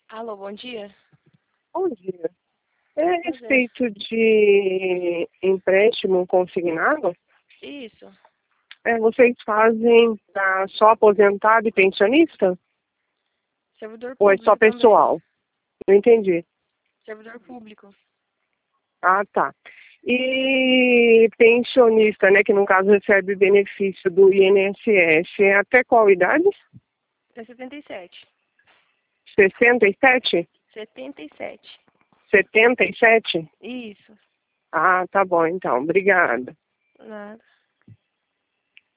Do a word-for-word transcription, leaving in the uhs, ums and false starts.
Alô, bom dia. Bom dia. É a Pois é. respeito de empréstimo consignado? Isso. É, vocês fazem para só aposentado e pensionista? Servidor Ou é só público também. pessoal? Não entendi. Servidor público. Ah, tá. E pensionista, né, que no caso recebe benefício do I N S S, é até qual idade? Até setenta e sete. sessenta e sete? setenta e sete. setenta e sete? Isso. Ah, tá bom então. Obrigada. Nada.